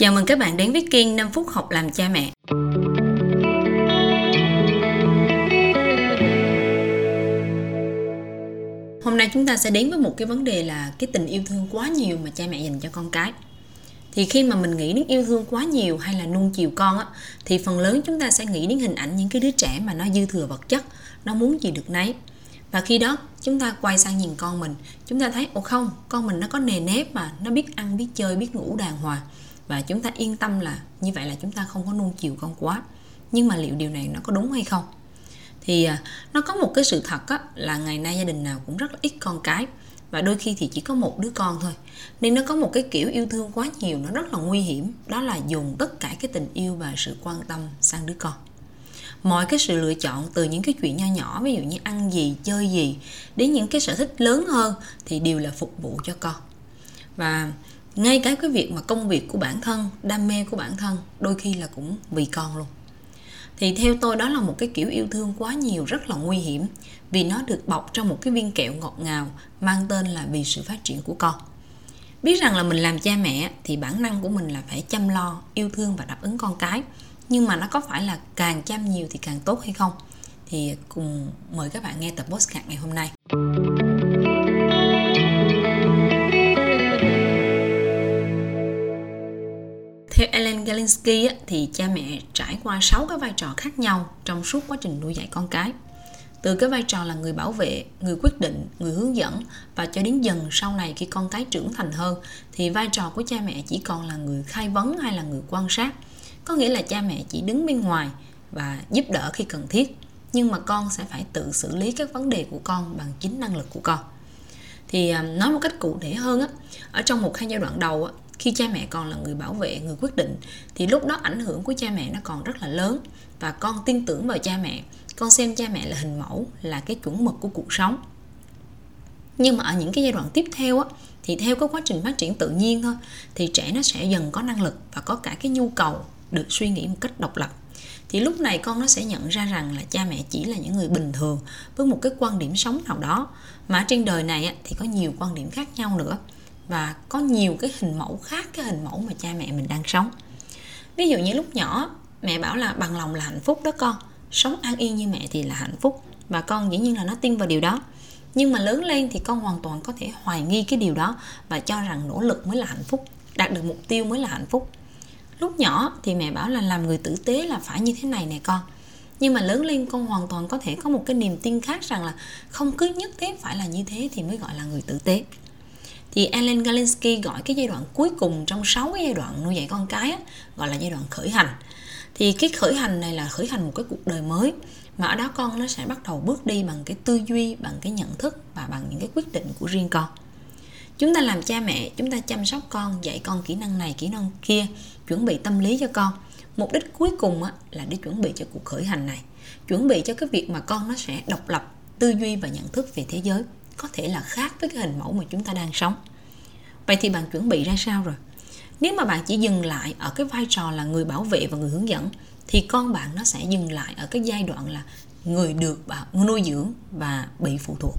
Chào mừng các bạn đến với kênh 5 phút học làm cha mẹ. Hôm nay chúng ta sẽ đến với một cái vấn đề là cái tình yêu thương quá nhiều mà cha mẹ dành cho con cái. Thì khi mà mình nghĩ đến yêu thương quá nhiều hay là nuông chiều con á, thì phần lớn chúng ta sẽ nghĩ đến hình ảnh những cái đứa trẻ mà nó dư thừa vật chất, nó muốn gì được nấy. Và khi đó chúng ta quay sang nhìn con mình, chúng ta thấy không, con mình nó có nề nếp mà, nó biết ăn, biết chơi, biết ngủ đàng hoàng. Và chúng ta yên tâm là như vậy là chúng ta không có nuông chiều con quá. Nhưng mà liệu điều này nó có đúng hay không? Thì nó có một cái sự thật á, là ngày nay gia đình nào cũng rất là ít con cái. Và đôi khi thì chỉ có một đứa con thôi. Nên nó có một cái kiểu yêu thương quá nhiều, nó rất là nguy hiểm. Đó là dồn tất cả cái tình yêu và sự quan tâm sang đứa con. Mọi cái sự lựa chọn từ những cái chuyện nho nhỏ, ví dụ như ăn gì, chơi gì, đến những cái sở thích lớn hơn thì đều là phục vụ cho con. Và ngay cái việc mà công việc của bản thân, đam mê của bản thân, đôi khi là cũng vì con luôn. Thì theo tôi đó là một cái kiểu yêu thương quá nhiều, rất là nguy hiểm. Vì nó được bọc trong một cái viên kẹo ngọt ngào mang tên là vì sự phát triển của con. Biết rằng là mình làm cha mẹ thì bản năng của mình là phải chăm lo, yêu thương và đáp ứng con cái. Nhưng mà nó có phải là càng chăm nhiều thì càng tốt hay không? Thì cùng mời các bạn nghe tập podcast ngày hôm nay. Theo Ellen Galinsky thì cha mẹ trải qua 6 cái vai trò khác nhau trong suốt quá trình nuôi dạy con cái. Từ cái vai trò là người bảo vệ, người quyết định, người hướng dẫn và cho đến dần sau này khi con cái trưởng thành hơn thì vai trò của cha mẹ chỉ còn là người khai vấn hay là người quan sát. Có nghĩa là cha mẹ chỉ đứng bên ngoài và giúp đỡ khi cần thiết, nhưng mà con sẽ phải tự xử lý các vấn đề của con bằng chính năng lực của con. Thì nói một cách cụ thể hơn ở trong 1-2 giai đoạn đầu khi cha mẹ còn là người bảo vệ, người quyết định thì lúc đó ảnh hưởng của cha mẹ nó còn rất là lớn và con tin tưởng vào cha mẹ, con xem cha mẹ là hình mẫu, là cái chuẩn mực của cuộc sống. Nhưng mà ở những cái giai đoạn tiếp theo thì theo cái quá trình phát triển tự nhiên thôi thì trẻ nó sẽ dần có năng lực và có cả cái nhu cầu được suy nghĩ một cách độc lập. Thì lúc này con nó sẽ nhận ra rằng là cha mẹ chỉ là những người bình thường với một cái quan điểm sống nào đó, mà trên đời này thì có nhiều quan điểm khác nhau nữa và có nhiều cái hình mẫu khác cái hình mẫu mà cha mẹ mình đang sống. Ví dụ như lúc nhỏ mẹ bảo là bằng lòng là hạnh phúc đó con, sống an yên như mẹ thì là hạnh phúc, và con dĩ nhiên là nó tin vào điều đó. Nhưng mà lớn lên thì con hoàn toàn có thể hoài nghi cái điều đó và cho rằng nỗ lực mới là hạnh phúc, đạt được mục tiêu mới là hạnh phúc. Lúc nhỏ thì mẹ bảo là làm người tử tế là phải như thế này nè con. Nhưng mà lớn lên con hoàn toàn có thể có một cái niềm tin khác rằng là không cứ nhất thiết phải là như thế thì mới gọi là người tử tế. Thì Ellen Galinsky gọi cái giai đoạn cuối cùng trong 6 cái giai đoạn nuôi dạy con cái gọi là giai đoạn khởi hành. Thì cái khởi hành này là khởi hành một cái cuộc đời mới, mà ở đó con nó sẽ bắt đầu bước đi bằng cái tư duy, bằng cái nhận thức và bằng những cái quyết định của riêng con. Chúng ta làm cha mẹ, chúng ta chăm sóc con, dạy con kỹ năng này, kỹ năng kia, chuẩn bị tâm lý cho con. Mục đích cuối cùng là để chuẩn bị cho cuộc khởi hành này, chuẩn bị cho cái việc mà con nó sẽ độc lập, tư duy và nhận thức về thế giới, có thể là khác với cái hình mẫu mà chúng ta đang sống. Vậy thì bạn chuẩn bị ra sao rồi? Nếu mà bạn chỉ dừng lại ở cái vai trò là người bảo vệ và người hướng dẫn thì con bạn nó sẽ dừng lại ở cái giai đoạn là người được nuôi dưỡng và bị phụ thuộc.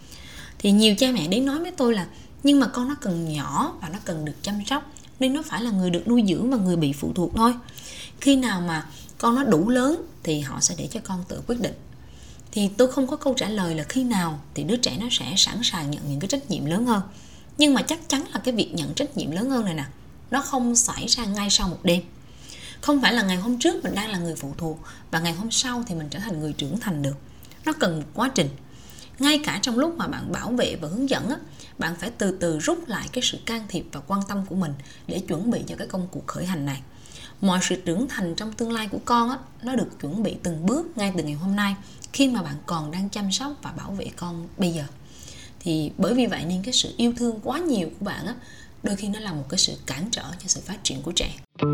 Thì nhiều cha mẹ đến nói với tôi là nhưng mà con nó cần nhỏ và nó cần được chăm sóc, nên nó phải là người được nuôi dưỡng và người bị phụ thuộc thôi. Khi nào mà con nó đủ lớn thì họ sẽ để cho con tự quyết định. Thì tôi không có câu trả lời là khi nào thì đứa trẻ nó sẽ sẵn sàng nhận những cái trách nhiệm lớn hơn. Nhưng mà chắc chắn là cái việc nhận trách nhiệm lớn hơn này nè, nó không xảy ra ngay sau một đêm. Không phải là ngày hôm trước mình đang là người phụ thuộc và ngày hôm sau thì mình trở thành người trưởng thành được. Nó cần một quá trình. Ngay cả trong lúc mà bạn bảo vệ và hướng dẫn bạn phải từ từ rút lại cái sự can thiệp và quan tâm của mình để chuẩn bị cho cái công cuộc khởi hành này. Mọi sự trưởng thành trong tương lai của con nó được chuẩn bị từng bước ngay từ ngày hôm nay, khi mà bạn còn đang chăm sóc và bảo vệ con bây giờ. Thì bởi vì vậy nên cái sự yêu thương quá nhiều của bạn đôi khi nó là một cái sự cản trở cho sự phát triển của trẻ.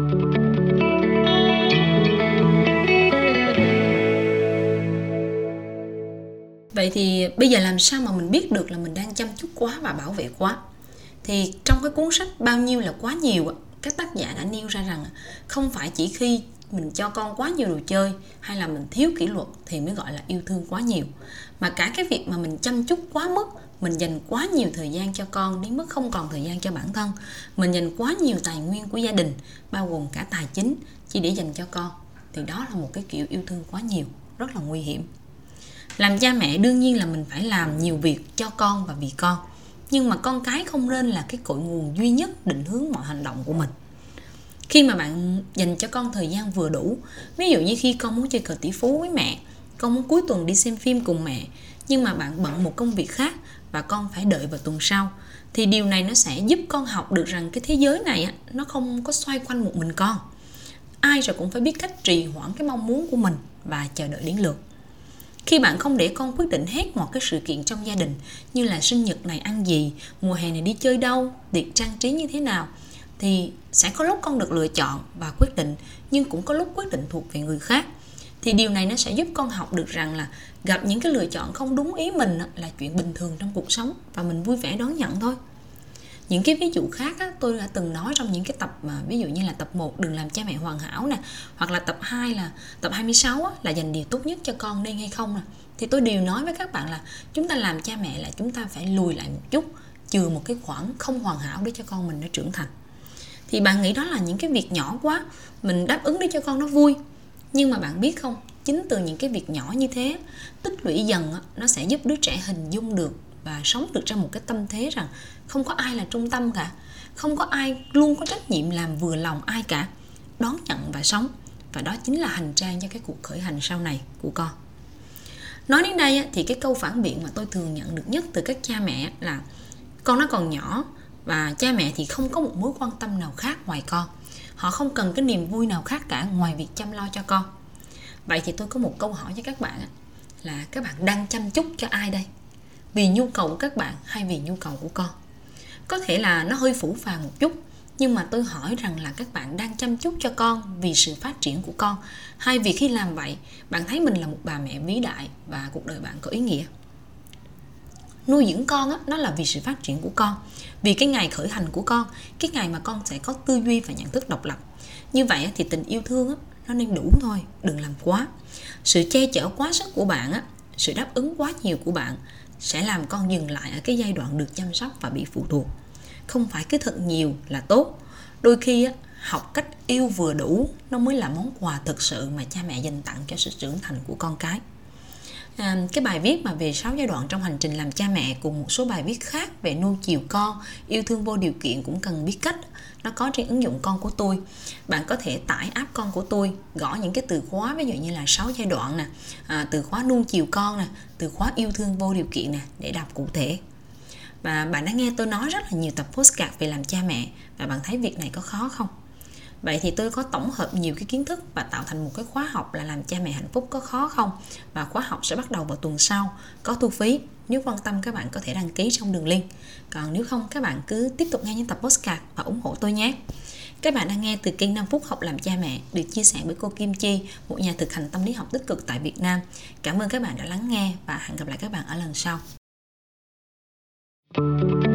Vậy thì bây giờ làm sao mà mình biết được là mình đang chăm chút quá và bảo vệ quá? Thì trong cái cuốn sách Bao nhiêu là quá nhiều, các tác giả đã nêu ra rằng không phải chỉ khi mình cho con quá nhiều đồ chơi hay là mình thiếu kỷ luật thì mới gọi là yêu thương quá nhiều. Mà cả cái việc mà mình chăm chút quá mức, mình dành quá nhiều thời gian cho con đến mức không còn thời gian cho bản thân, mình dành quá nhiều tài nguyên của gia đình, bao gồm cả tài chính, chỉ để dành cho con, thì đó là một cái kiểu yêu thương quá nhiều, rất là nguy hiểm. Làm cha mẹ đương nhiên là mình phải làm nhiều việc cho con và vì con, nhưng mà con cái không nên là cái cội nguồn duy nhất định hướng mọi hành động của mình. Khi mà bạn dành cho con thời gian vừa đủ, ví dụ như khi con muốn chơi cờ tỷ phú với mẹ, con muốn cuối tuần đi xem phim cùng mẹ, nhưng mà bạn bận một công việc khác và con phải đợi vào tuần sau, thì điều này nó sẽ giúp con học được rằng cái thế giới này nó không có xoay quanh một mình con. Ai rồi cũng phải biết cách trì hoãn cái mong muốn của mình và chờ đợi đến lượt. Khi bạn không để con quyết định hết mọi cái sự kiện trong gia đình, như là sinh nhật này ăn gì, mùa hè này đi chơi đâu, tiệc trang trí như thế nào, thì sẽ có lúc con được lựa chọn và quyết định, nhưng cũng có lúc quyết định thuộc về người khác. Thì điều này nó sẽ giúp con học được rằng là gặp những cái lựa chọn không đúng ý mình là chuyện bình thường trong cuộc sống, và mình vui vẻ đón nhận thôi. Những cái ví dụ khác tôi đã từng nói trong những cái tập mà ví dụ như là tập 1 đừng làm cha mẹ hoàn hảo nè, hoặc là tập 2 là tập 26 là dành điều tốt nhất cho con nên hay không nè. Thì tôi đều nói với các bạn là chúng ta làm cha mẹ là chúng ta phải lùi lại một chút, chừa một cái khoảng không hoàn hảo để cho con mình nó trưởng thành. Thì bạn nghĩ đó là những cái việc nhỏ quá, mình đáp ứng để cho con nó vui. Nhưng mà bạn biết không, chính từ những cái việc nhỏ như thế, tích lũy dần nó sẽ giúp đứa trẻ hình dung được và sống được trong một cái tâm thế rằng không có ai là trung tâm cả, không có ai luôn có trách nhiệm làm vừa lòng ai cả, đón nhận và sống. Và đó chính là hành trang cho cái cuộc khởi hành sau này của con. Nói đến đây thì cái câu phản biện mà tôi thường nhận được nhất từ các cha mẹ là con nó còn nhỏ và cha mẹ thì không có một mối quan tâm nào khác ngoài con. Họ không cần cái niềm vui nào khác cả ngoài việc chăm lo cho con. Vậy thì tôi có một câu hỏi cho các bạn là các bạn đang chăm chút cho ai đây? Vì nhu cầu của các bạn hay vì nhu cầu của con? Có thể là nó hơi phũ phàng một chút, nhưng mà tôi hỏi rằng là các bạn đang chăm chút cho con vì sự phát triển của con, hay vì khi làm vậy bạn thấy mình là một bà mẹ vĩ đại và cuộc đời bạn có ý nghĩa? Nuôi dưỡng con nó là vì sự phát triển của con, vì cái ngày khởi hành của con, cái ngày mà con sẽ có tư duy và nhận thức độc lập. Như vậy thì tình yêu thương nó nên đủ thôi, đừng làm quá. Sự che chở quá sức của bạn, sự đáp ứng quá nhiều của bạn sẽ làm con dừng lại ở cái giai đoạn được chăm sóc và bị phụ thuộc. Không phải cứ thật nhiều là tốt. Đôi khi học cách yêu vừa đủ nó mới là món quà thực sự mà cha mẹ dành tặng cho sự trưởng thành của con cái. Cái bài viết mà về 6 giai đoạn trong hành trình làm cha mẹ cùng một số bài viết khác về nuôi chiều con, yêu thương vô điều kiện cũng cần biết cách, nó có trên ứng dụng Con của tôi. Bạn có thể tải app Con của tôi, gõ những cái từ khóa ví dụ như là 6 giai đoạn nè, từ khóa nuôi chiều con nè, từ khóa yêu thương vô điều kiện nè, để đọc cụ thể. Và bạn đã nghe tôi nói rất là nhiều tập podcast về làm cha mẹ, và bạn thấy việc này có khó không? Vậy thì tôi có tổng hợp nhiều cái kiến thức và tạo thành một cái khóa học là làm cha mẹ hạnh phúc có khó không? Và khóa học sẽ bắt đầu vào tuần sau, có thu phí. Nếu quan tâm các bạn có thể đăng ký trong đường link. Còn nếu không, các bạn cứ tiếp tục nghe những tập podcast và ủng hộ tôi nhé. Các bạn đang nghe từ kênh 5 phút học làm cha mẹ, được chia sẻ bởi cô Kim Chi, một nhà thực hành tâm lý học tích cực tại Việt Nam. Cảm ơn các bạn đã lắng nghe và hẹn gặp lại các bạn ở lần sau.